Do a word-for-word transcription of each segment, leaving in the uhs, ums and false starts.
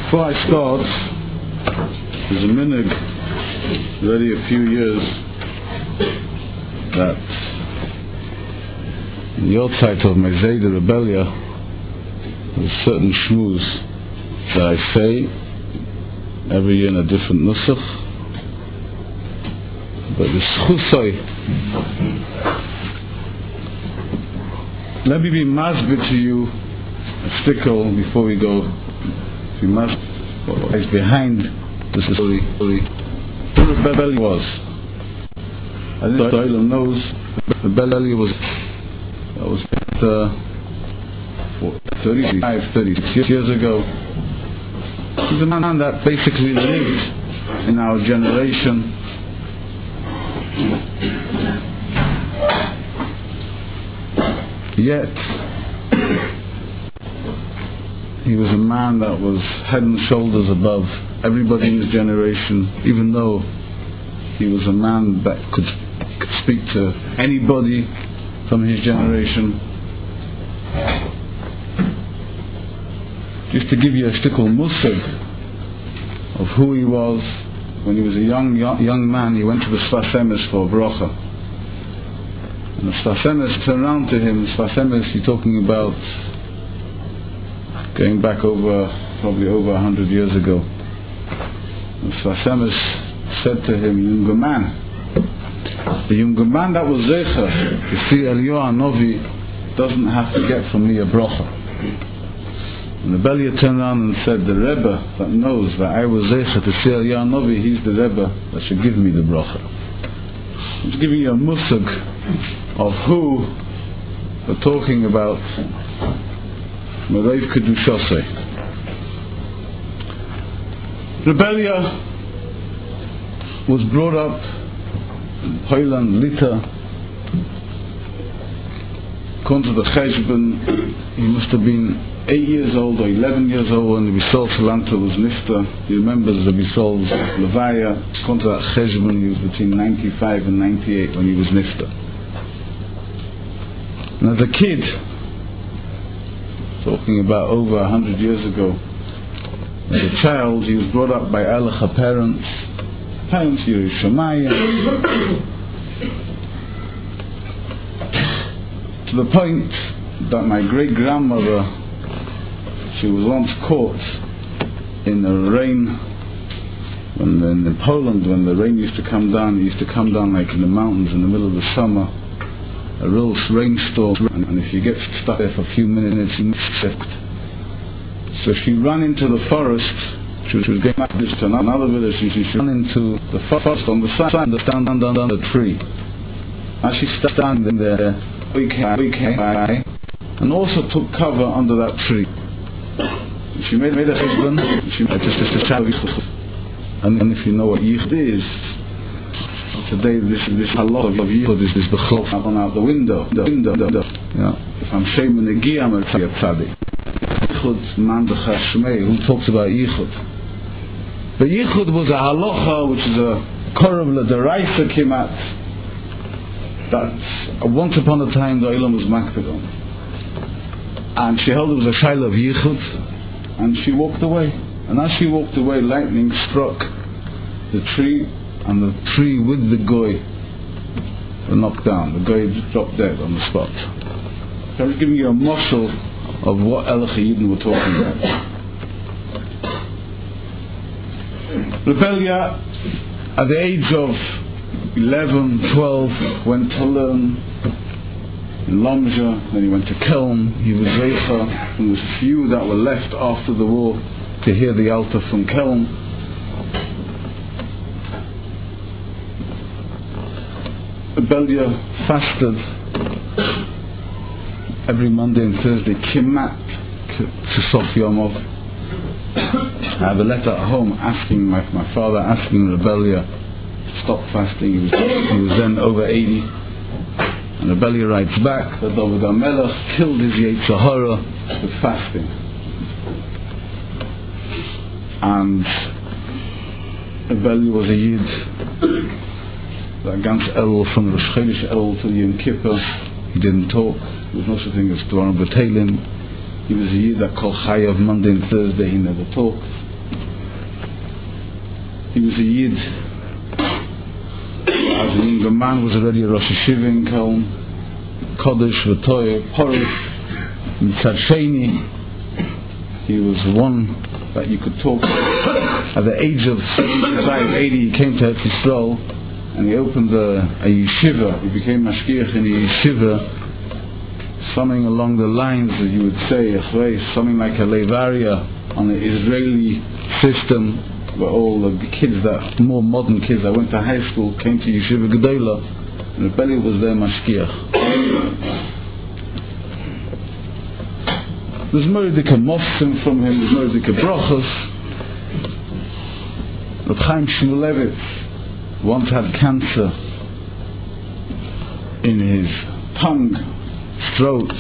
Before I start, there's a minhag, already a few years, that in the old site of my Zayda Rebellia, there's certain shmooze that I say every year in a different nusach, but the schusoi. Let me be masbid to you a stickle before we go. If you must, is behind this story. Who Rebellia was. I think the Olam knows Rebellia was that was uh, thirty-five, thirty-six years ago. He's a man that basically lived in our generation. Yet he was a man that was head and shoulders above everybody in his generation, even though he was a man that could, could speak to anybody from his generation. Just to give you a shtickle musig of who he was, when he was a young young, young man, he went to the Sfas Emes for a bracha. And the Sfas Emes turned around to him. The Sfas Emes, he's talking about going back over, probably over a hundred years ago. The Sfas Emes said to him, younger man, the younger man that was Zecher to see Eliyahu Novi doesn't have to get from me a bracha. And the Rebellia turned around and said, the Rebbe that knows that I was Zecher to see Eliyahu Novi, he's the Rebbe that should give me the bracha. I'm just giving you a musag of who we're talking about. Mereiv Kedushosei. Rebellia was brought up in Poland, Lita. According to the Cheshbon, he must have been eight years old or eleven years old when the Bisol Salanta was nifta. He remembers the Bisol's Levaya. According to that Cheshbon, he was between ninety-five and ninety-eight when he was nifta. And as a kid, talking about over a hundred years ago, as a child, he was brought up by Alecha parents, parents Yerushalayim, to the point that my great grandmother, she was once caught in the rain, when in, in Poland, when the rain used to come down. It used to come down like in the mountains in the middle of the summer, a real rainstorm, and, and if you get stuck there for a few minutes, you get. So she ran into the forest. She was, she was going back to another village, and she ran into the forest on the side, and down, down, down, down the tree. As she standing there, we came, we came by, and also took cover under that tree. She made, made a husband. She made just just a child. And, and if you know what yichud is, today this this halach of yichud is this bechol on out the window. The window. The, yeah. If I'm shem negi, I'm a tzaddik. Yichud man b'chashmei. Who talks about yichud? But yichud was a halacha, which is a korov l'deraisa kimat, that once upon a time the Olam was makpid on. And she held it was a shaila of yichud, and she walked away. And as she walked away, lightning struck the tree, and the tree with the goy were knocked down. The goy dropped dead on the spot. So I'm just giving you a morsel of what Alecha Yidden were talking about. Rebellia, at the age of eleven, twelve, went to learn in Lomja, then he went to Kelm. He was Zecher, and there was a few that were left after the war to hear the altar from Kelm. Rebellia fasted every Monday and Thursday, Kimat to Sof Yomov. I have a letter at home asking my, my father asking Rebellia to stop fasting. He was, he was then over eighty. And Rebellia writes back that David HaMelech killed his Yetzer Hara with fasting. And Rebellia was a Yid that ganz El from Rosh Chodesh El to Yom Kippur. He didn't talk. There was no such thing as Dvarim B'Teilim. He was a Yid that called Chayav Monday and Thursday. He never talked. He was a Yid. As a younger man, was already a Rosh Yeshiva in Kelm, Kodesh, V'toyer, Porus, Mitzad Sheni. He was one that you could talk to. At the age of seventy-five, eighty, he came to Eretz Yisrael and he opened a, a yeshiva. He became mashgiach in a yeshiva, something along the lines that you would say, something like a Levaria on the Israeli system, where all the kids, that more modern kids that went to high school, came to Yeshiva Gedola, and Rebelli was their mashgiach. There's Mordecai Mofsim from him, there's Mordecai Brochus. Reb Chaim Shmulevitz once had cancer in his tongue, throat,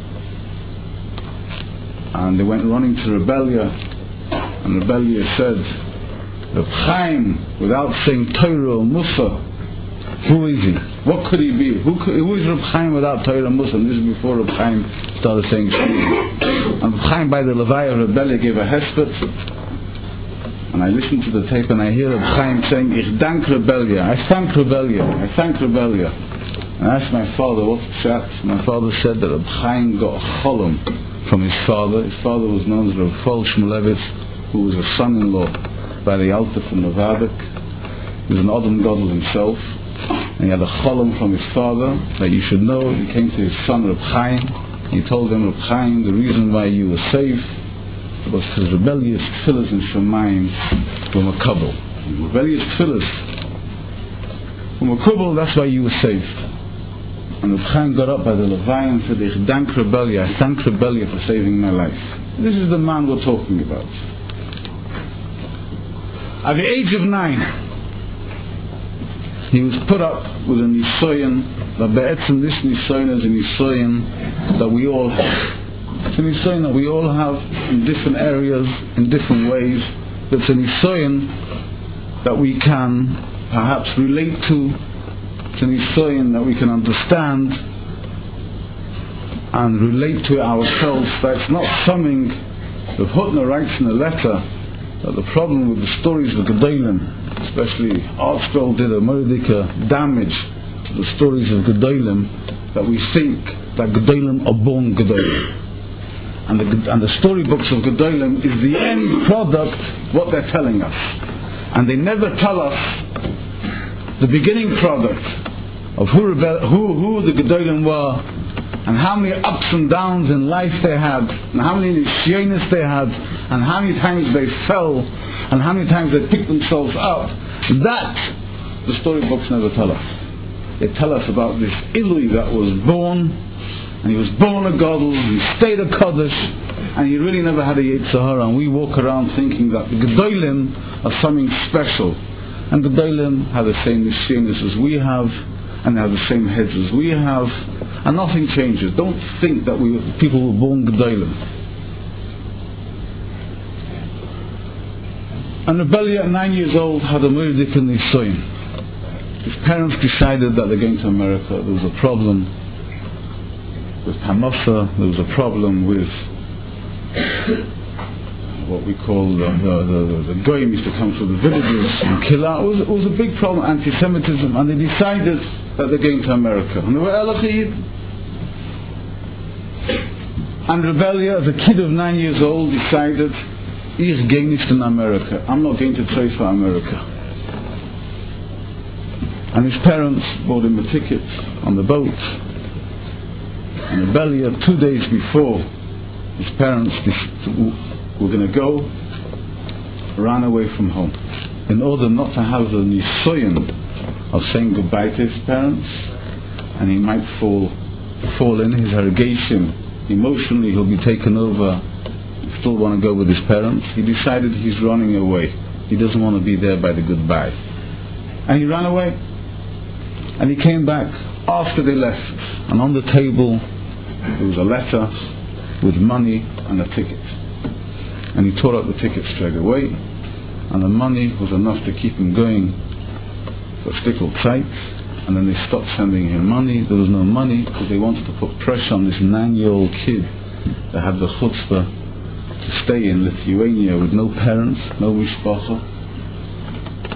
and they went running to Rebellia, and Rebellia said, Reb Chaim, without saying Torah or Musa, who is he? What could he be? Who, could, who is Reb Chaim without Torah and Musa? And this is before Reb Chaim started saying Shmulevitz. And Reb Chaim by the Levaya of Rebellia gave a hesped, and I listened to the tape and I hear Reb Chaim saying, Ich dank Rebellia, I thank Rebellia, I thank Rebellia. And I asked my father, what's that? My father said that Reb Chaim got a cholom from his father. His father was known as Reb Fol Shmulevitz, who was a son-in-law by the Alta from Novadik. He was an Adam Gadol himself, and he had a cholom from his father that you should know. He came to his son Reb Chaim, and he told him, Reb Chaim, the reason why you were safe was because rebellious tefillas in Shemayim were makabel. Rebellious tefillas were makabel, that's why you were saved. And Reb Chaim got up by the Levaya and said, Ich dank Rebellia, I thank Rebellia for saving my life. This is the man we're talking about. At the age of nine, he was put up with a nisoyan, that be'etzim this nisoyan is a nisoyan that we all have. It's a nisoyan that we all have in different areas, in different ways. It's a nisoyan that we can perhaps relate to. It's a nisoyan that we can understand and relate to ourselves. That it's not something that Hutner writes in a letter, that the problem with the stories of Gedolim, especially ArtScroll did a Mordecai damage to the stories of Gedolim, that we think that Gedolim are born Gedolim. And the, and the storybooks of Gedolim is the end product, what they're telling us. And they never tell us the beginning product of who, rebel, who, who the Gedolim were, and how many ups and downs in life they had, and how many nisyonis they had, and how many times they fell, and how many times they picked themselves up. That the storybooks never tell us. They tell us about this Ilui that was born, and he was born a Gadol, he stayed a Kodesh, and he really never had a Yetzer Hara. And we walk around thinking that the Gedolim are something special, and Gedolim have the same nisyonis as we have, and they have the same heads as we have, and nothing changes. Don't think that we people were born Gedolim. And Rebellia at nine years old had a Mordecai nisoyan. His parents decided that they're going to America. There was a problem with Parnassa, there was a problem with what we call the, the, the, the goyim used to come through the villages and kill out. It was, it was a big problem, anti-Semitism, and they decided that they're going to America. And they were Elachid. And Rebellia, as a kid of nine years old, decided, Ich gehe nicht in America. I'm not going to try for America. And his parents bought him a ticket on the boat. And Rebellia, two days before his parents were going to go, ran away from home in order not to have the nisoyan of saying goodbye to his parents, and he might fall fall in his irrigation. Emotionally he'll be taken over, still want to go with his parents. He decided he's running away. He doesn't want to be there by the goodbye. And he ran away. And he came back after they left, and on the table there was a letter with money and a ticket. And he tore out the ticket straight away, and the money was enough to keep him going for Stickle Zeit. And then they stopped sending him money. There was no money because they wanted to put pressure on this nine-year-old kid that had the chutzpah to stay in Lithuania with no parents, no mishpacha.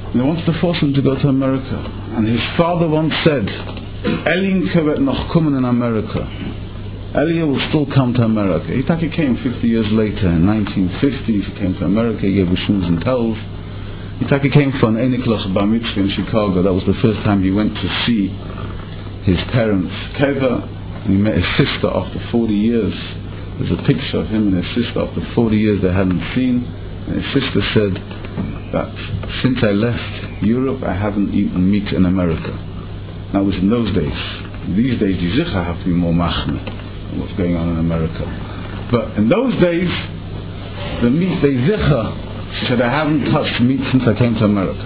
And they wanted to force him to go to America. And his father once said, Elinka wird noch kommen in America. Elia will still come to America. He thought he came fifty years later. In nineteen fifty, he came to America. He gave us shoes and tells. He thought he came for an Einiklach Bar Mitzvah in Chicago. That was the first time he went to see his parents' kever. And he met his sister after forty years. There's a picture of him and his sister after forty years they hadn't seen. And his sister said that since I left Europe, I haven't eaten meat in America. That was in those days. These days, you zicha have to be more machmir than what's going on in America. But in those days, the meat they zicha, she said, I haven't touched meat since I came to America.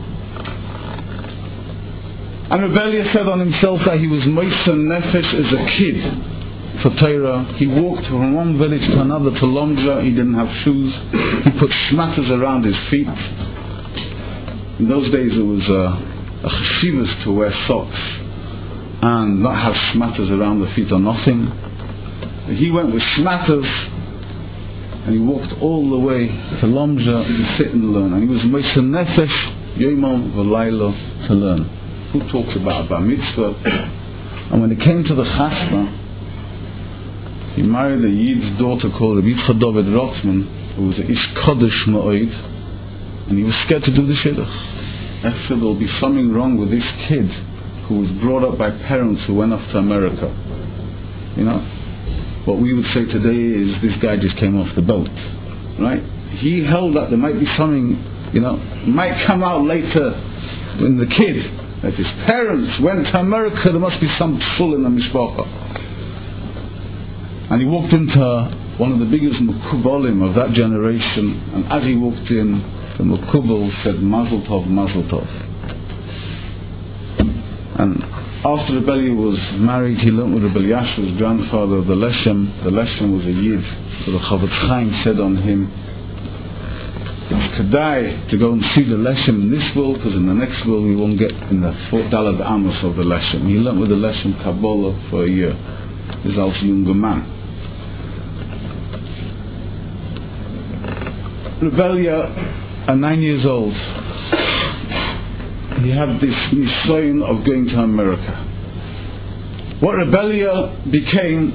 And Rebellia said on himself that he was moiser nefesh as a kid for Torah. He walked from one village to another to Lomdra. He didn't have shoes. He put schmatters around his feet. In those days it was a, a cheshivas to wear socks and not have schmatters around the feet or nothing. He went with schmatters and he walked all the way to Lomdra to sit and learn. And he was moiser nefesh yomam v'layla to learn. Who talks about bar mitzvah? And when it came to the chasna, he married a Yid's daughter called Yitzchak David Rotzman, who was a Ish Kodesh Ma'oid, and he was scared to do the shidduch. I said there'll be something wrong with this kid who was brought up by parents who went off to America. You know, what we would say today is this guy just came off the boat, right? He held that there might be something, you know, might come out later in the kid, that his parents went to America, there must be some full in the mishpacha. And he walked into one of the biggest Mekubalim of that generation, and as he walked in, the Mekubal said, Mazel Tov, Mazel Tov. And after Rebellia was married, he learned with Rebbe Yashu's grandfather, the Leshem. The Leshem was a Yid. So the Chavetz Chaim said on him, it's kedai to go and see the Leshem in this world, because in the next world we won't get in the Dalad Amos of the Leshem. He learned with the Leshem Kabbalah for a year. He's also a younger man. Rebellia, at nine years old, he had this nisayon of going to America. What Rebellia became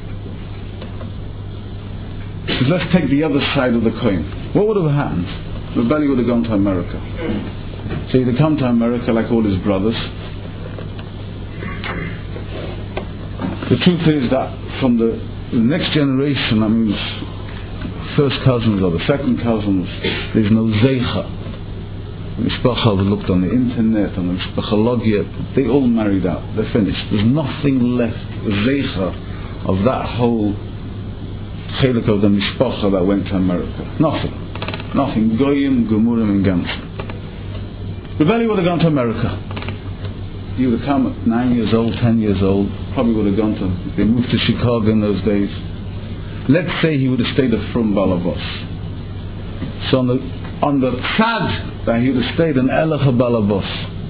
is, let's take the other side of the coin. What would have happened? Rebellia would have gone to America. So he'd have come to America like all his brothers. The truth is that from the, the next generation, I mean, first cousins or the second cousins, there's no zeicha. Mishpacha looked on the internet, on the Mishpachalogia, they all married out, they're finished. There's nothing left, zeicha, of that whole chelik of the Mishpacha that went to America. Nothing. Nothing. Goyim, Gemurim, and Gamsim. Rebellia would have gone to America. He would have come at nine years old, ten years old, probably would have gone to, they moved to Chicago in those days. Let's say he would have stayed a Frum Balabos. So on the, on the tzad that he would have stayed an Elecha Balabos,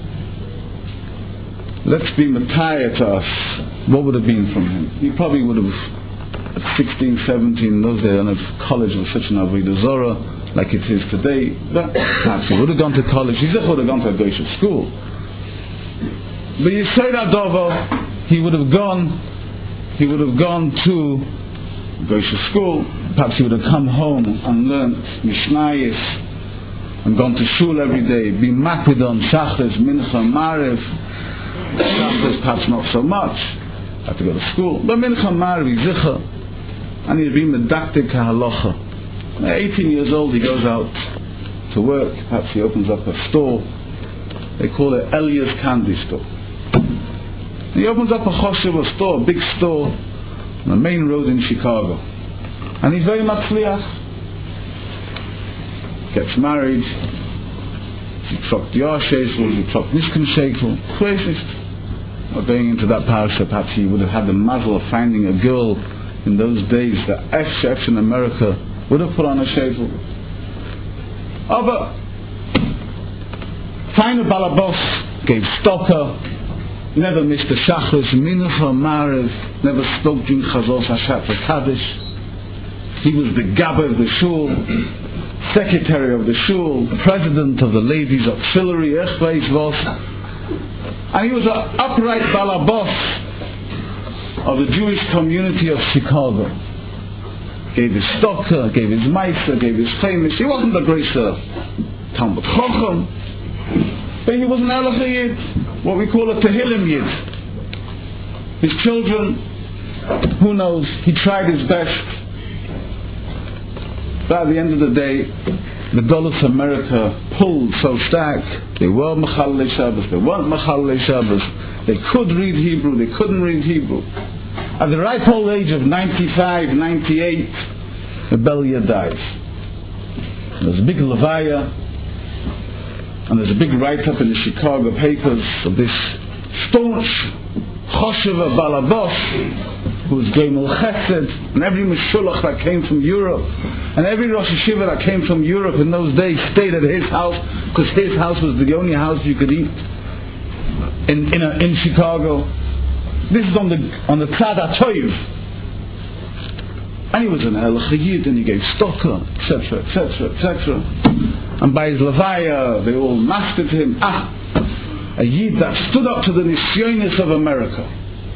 let's be Mataya to us, what would have been from him? He probably would have, at sixteen, seventeen, in those days, I don't know if college was such an Avodah Zorah like it is today, but perhaps he would have gone to college, he would have gone to a Goyish school. But you say that Dovo, he would have gone, he would have gone to go to school, perhaps he would have come home and learned Mishnayos and gone to shul every day, be Makidon, Shachris, Mincha, Maariv. Shachris perhaps not so much, had to go to school, but Mincha, Maariv, Zicha, and he'd be Medaktik HaHalacha. At eighteen years old he goes out to work, perhaps he opens up a store, they call it Elias Candy Store. He opens up a choshev store, a big store, on the main road in Chicago, and he's very matzliach. Gets married, he trucked Yar Shekel, he trucked Nishkan Shekel, crazy. Or going into that parasha, perhaps he would have had the mazel of finding a girl in those days that F chefs in America would have put on a shekel. Oh, but find a balabos, gave stocker, never missed a shachris, mincha, maariv, never spoke during chazos hashat for kaddish. He was the Gabba of the shul, secretary of the shul, president of the ladies' auxiliary, Echveis Vos, and he was an upright balabos of the Jewish community of Chicago. Gave his stocker, gave his meister, gave his famous. He wasn't a great Talmud Chochem, but he was an Halacha Yid, what we call a Tehillim Yid. His children, who knows, he tried his best. But at the end of the day, the Golus America pulled so stack. They were Mechalei Shabbos, they weren't Mechalei Shabbos. They could read Hebrew, they couldn't read Hebrew. At the ripe old age of ninety-five, ninety-eight, Rebellia dies. There's a big levaya, and there's a big write-up in the Chicago papers of this staunch Choshev Balabos, who was Gemel Chesed, and every Meshulach that came from Europe, and every Rosh Yeshiva that came from Europe in those days stayed at his house, because his house was the only house you could eat in in, a, in Chicago. This is on the on the Tzad HaToiv. And he was an Halacha Yid, and he gave stocker, et cetera, et cetera, et cetera. And by his levaya, they all mastered him. Ah, a Yid that stood up to the Nisyonis of America.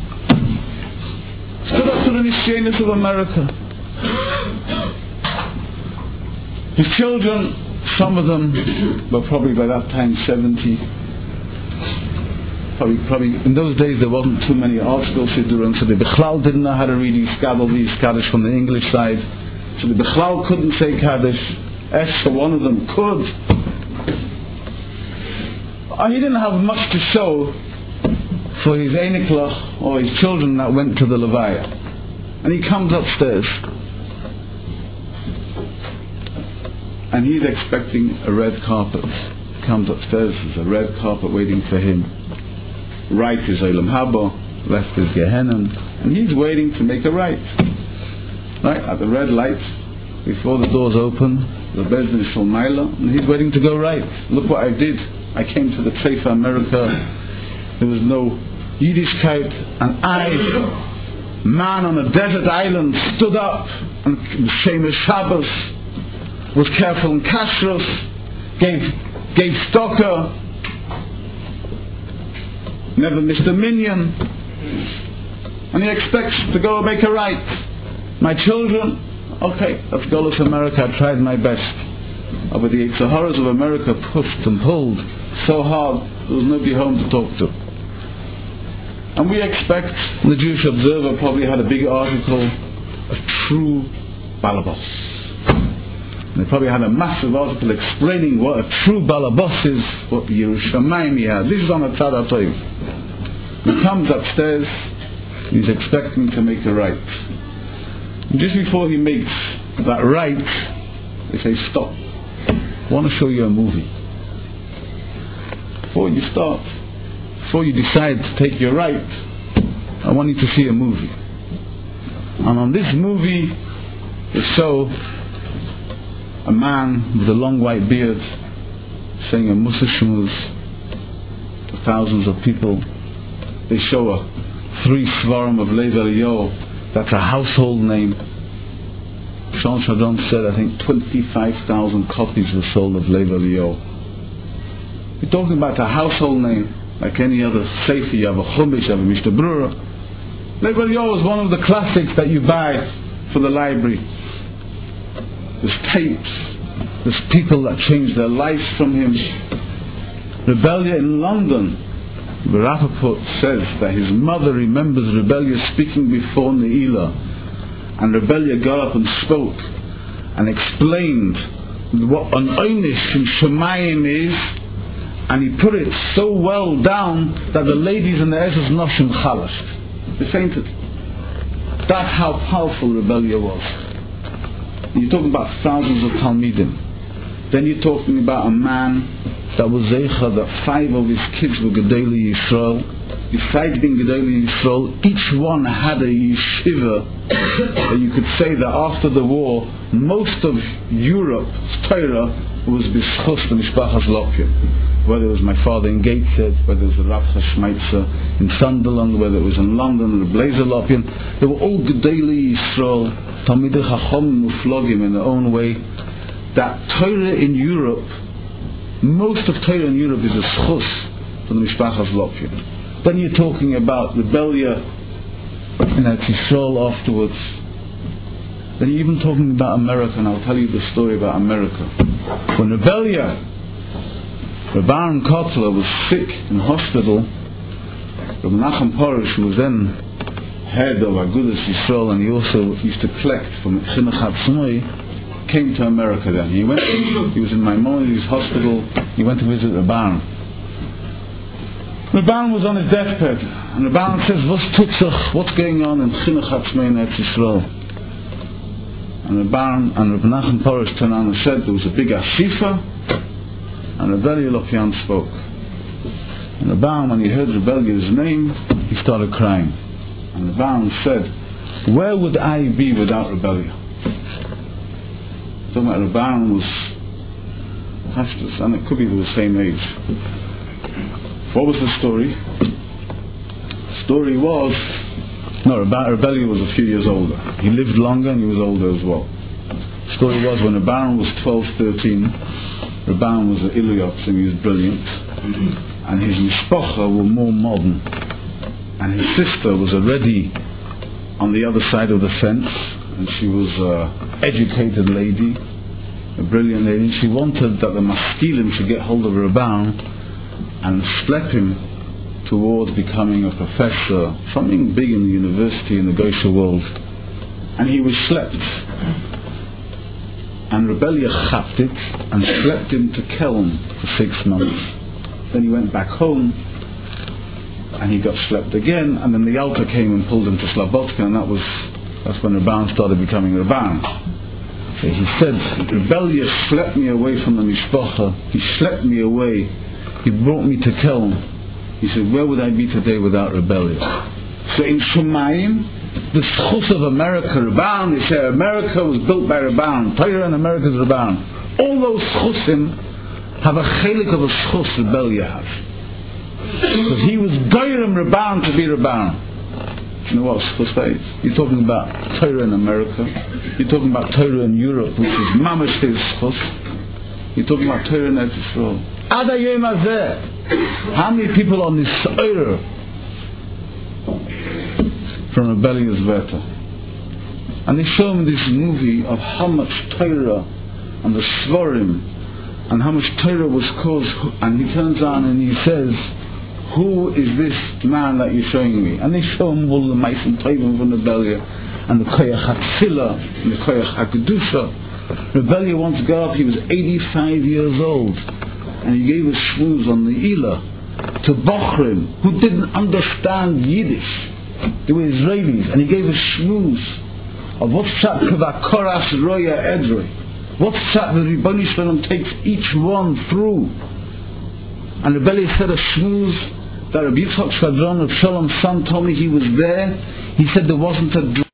Stood up to the Nisyonis of America. His children, some of them were probably by that time seventy. Probably, probably in those days there wasn't too many articles to do, and so the Bechlal didn't know how to read these Kaddish Kaddish from the English side. So the Bechlal couldn't say Kaddish. Esther, one of them, could. And he didn't have much to show for his Einiklach or his children that went to the Levaya. And he comes upstairs. And he's expecting a red carpet. He comes upstairs, there's a red carpet waiting for him. Right is Olam Haba, left is Gehenna, and he's waiting to make a right. Right, at the red light, before the doors open, the Bezdin Shalmaila, and he's waiting to go right. Look what I did. I came to the Treifa America. There was no Yiddishkeit, and I, man on a desert island, stood up and Shemesh Shabbos, was careful in kashrus, gave gave stocker, never missed a minyan, and he expects to go and make a right. My children, okay, that's Golus America, I tried my best. Oh, but the Saharas of America pushed and pulled so hard there was nobody home to talk to. And we expect, the Jewish Observer probably had a big article, a true balabos. They probably had a massive article explaining what a true balabos is, what the Yerushalayim had. This is on a Tzad HaToiv. He comes upstairs, he's expecting to make a right. And just before he makes that right, they say, stop. I want to show you a movie. Before you start, before you decide to take your right, I want you to see a movie. And on this movie, they show a man with a long white beard saying a Musa Shmuz to thousands of people. They show a three Svarim of Lev Eliyahu. That's a household name. Sean Shadron said, I think twenty-five thousand copies were sold of Lev Eliyahu. You're talking about a household name, like any other Sefer. You have a Chumash, you have a Mishnah Berurah. Lev Eliyahu is one of the classics that you buy for the library. There's tapes, there's people that changed their lives from him. Rebellia in London, Rappaport says that his mother remembers Rebellia speaking before Ne'ilah, and Rebellia got up and spoke and explained what an Oynish in Shemayim is, and he put it so well down that the ladies in the Ezras Noshim chalashed. They fainted. That's how powerful Rebellia was. You're talking about thousands of Talmidim. Then you're talking about a man that was Zeicha, that five of his kids were Gedolei Yisrael. Besides being Gedolei Yisrael, each one had a yeshiva. And you could say that after the war, most of Europe's Torah was B'schus the Mishpachas Lopin. Whether it was my father in Gateshead, whether it was the Rav Chashmeitzer in Sunderland, whether it was in London, the Blazer Lopin, they were all Gedolei Yisrael, Talmidei Chacham Muflogim in their own way, that Torah in Europe, most of Torah in Europe is a schus from the Mishpachas Lopin. Then you're talking about rebellion in Eretz Yisrael afterwards. Then you're even talking about America, and I'll tell you the story about America. When rebellion, Rabbi Aaron Kotler was sick in hospital, Rabbi Nachum Porush, who was then head of Agudas Yisrael, and he also used to collect from Chinuch Hatzmoi, came to America then. He went, he was in Maimonides hospital, he went to visit Rabbi Aaron. Rabbi Aaron was on his deathbed, and Rabbi Aaron says, "What's tutzach? What's going on in Chinuch Hatzmoi in Eretz Yisrael?" And Rabbi Aaron and Rabbi Nachum Porush turned around and said there was a big asifa, and Rebelli Lopian spoke. And Rabbi Aaron, when he heard Rebelli's name, he started crying. And Rabbi Aaron said, "Where would I be without Rebelli?" Talking about Rabbi Aaron was Hashtas, and it could be they were the same age. What was the story? The story was, no, Rebelli was a few years older. He lived longer and he was older as well. The story was, when Rabbi Aaron was twelve, thirteen, Rabbi Aaron was an Iliyot, and he was brilliant. And his mishpacha were more modern. And his sister was already on the other side of the fence, and she was an educated lady, a brilliant lady. She wanted that the maskilim should get hold of Rabbi Aaron and slap him towards becoming a professor, something big in the university in the Goisha world. And he was slept. And Rebellia chapped it and slept him to Kelm for six months. Then he went back home and he got slept again, and then the Yalta came and pulled him to Slobodka, and that was that's when Rabban started becoming Rabban. So he said, Rebellia slept me away from the Mishpacha, he slept me away, he brought me to Kelm. He said, where would I be today without Rebellia? So in Shemayim, the schus of America, Rabban, they say America was built by Rabban, Torah in America is Rabban. All those schusim have a chelik of a schus Rebellia has. Because he was Goyrim Rabban to be Rabban. You know what schus is? You're talking about Torah in America, you're talking about Torah in Europe, which is mamash his schus. You're talking about Torah in Eretz Yisrael. Ada Yom Hazeh, how many people on this Torah from Rebellious Veta? And they show him this movie of how much Torah and the Svarim and how much Torah was caused, and he turns on and he says, who is this man that you're showing me? And they show him all the Meisim Tovim from Rebellia and the Koyach HaTzila and the Koyach HaKedusha. Rebellia once got up, he was eighty-five years old, and he gave a shmooze on the Ila to Bochrim who didn't understand Yiddish. They were Israelis, and he gave a shmooze of what's that Kavakoras Roya Edrei, what's that the Ribboni Shalom takes each one through. And Rebellia said a shmooze that Rabbi Yitzchak Shvadron of Shalom son told me he was there. He said there wasn't a